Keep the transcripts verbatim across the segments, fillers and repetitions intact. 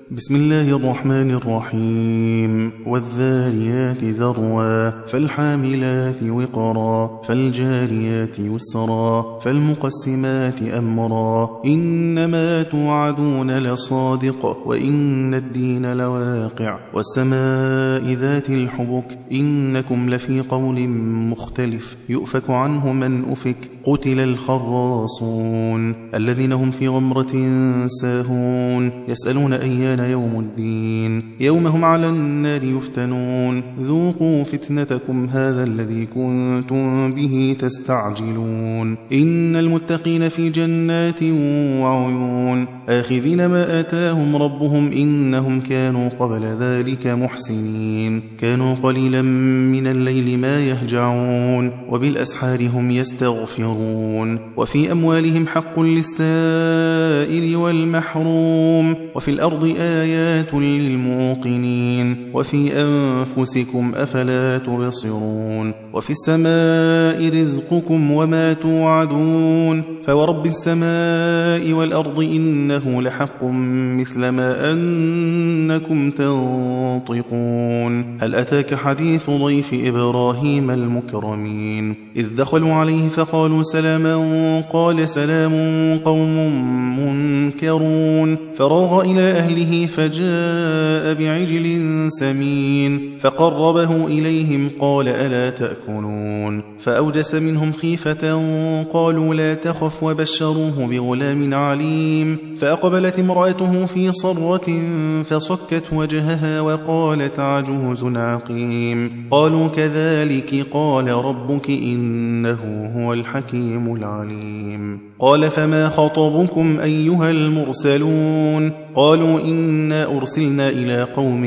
بسم الله الرحمن الرحيم. والذاريات ذروا فالحاملات وقرا فالجاريات يسرا فالمقسمات أمرا إنما توعدون لصادق وإن الدين لواقع والسماء ذات الحبك إنكم لفي قول مختلف يؤفك عنه من أفك قتل الخراصون الذين هم في غمرة ساهون يسألون أيان يوم الدين يوم هم على النار يفتنون ذوقوا فتنتكم هذا الذي كنتم به تستعجلون إن المتقين في جنات وعيون آخذين ما آتاهم ربهم إنهم كانوا قبل ذلك محسنين كانوا قليلا من الليل ما يهجعون وبالأسحار هم يستغفرون وفي أموالهم حق للسائل والمحروم وفي الأرض آيات للموقنين وفي أنفسكم أفلا تبصرون وفي السماء رزقكم وما توعدون فورب السماء والأرض إنه لحق مثل ما أنكم تنطقون هل أتاك حديث ضيف إبراهيم المكرمين إذ دخلوا عليه فقالوا سلاما قال سلام قوم منكرون فراغ إلى أهله فجاء بعجل سمين فقربه إليهم قال ألا تأكلون فأوجس منهم خيفة قالوا لا تخف وبشروه بغلام عليم فأقبلت امرأته في صرة فصكت وجهها وقالت عجوز عقيم قالوا كذلك قال ربك إنه هو الحكيم العليم قال فما خطبكم أيها المرسلون قالوا إنا أرسلنا إلى قوم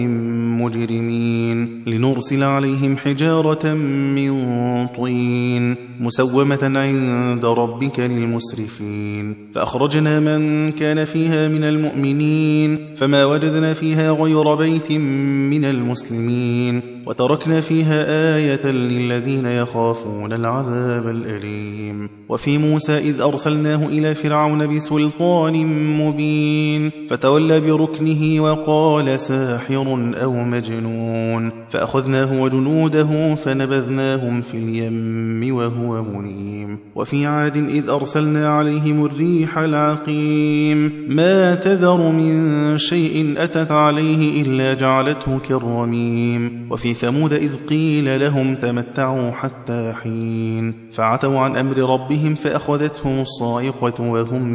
مجرمين لنرسل عليهم حجارة من طين مسومة عند ربك للمسرفين فأخرجنا من كان فيها من المؤمنين فما وجدنا فيها غير بيت من المسلمين وتركنا فيها آية للذين يخافون العذاب الأليم وفي موسى إذ أرسلناه إلى فرعون بسلطان مبين فتولى بركنه وقال ساحر أو مجنون فأخذناه وجنوده فنبذناهم في اليم وهو مليم وفي عاد إذ أرسلنا عليهم الريح العقيم ما تذر من شيء أتت عليه إلا جعلته كالرميم وفي ثمود إذ قيل لهم تمتعوا حتى حين فعتوا عن أمر ربهم فأخذتهم الصاعقة وهم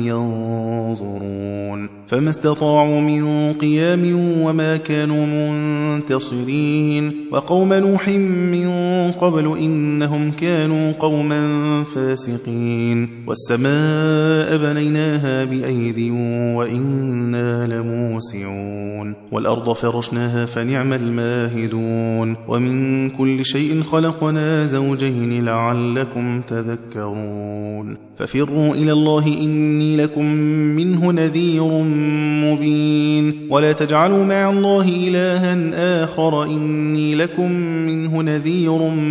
ينظرون فما استطاعوا من قيام وما كانوا منتصرين وقوم نوح من قبل إنهم كانوا قوما فاسقين والسماء بنيناها بأيد وإنا لموسعون والأرض فرشناها فنعم الماهدون ومن كل شيء خلقنا زوجين لعلكم تذكرون ففروا إلى الله إني لكم منه نذير مبين ولا تجعلوا مع الله إلها آخر إني لكم منه نذير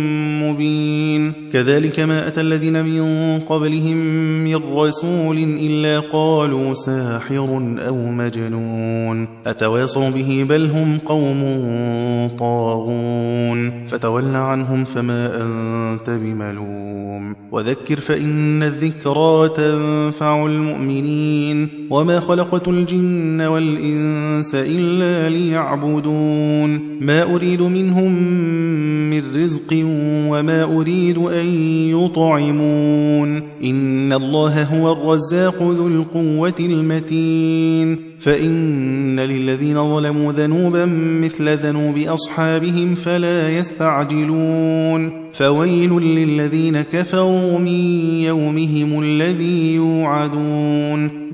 مبين كذلك ما أتى الذين من قبلهم من رسول إلا قالوا ساحر أو مجنون أتواصوا به بل هم قوم طاغون فتول عنهم فما أنت بملوم وذكر فإن الذكرى تنفع المؤمنين وما خلقت الجن والإنس إلا ليعبدون ما أريد منهم من رزق وما أريد أن يطعمون إن الله هو الرزاق ذو القوة المتين فإن للذين ظلموا ذنوبا مثل ذنوب أصحابهم فلا يستعجلون فويل للذين كفروا من يومهم الذي يوعدون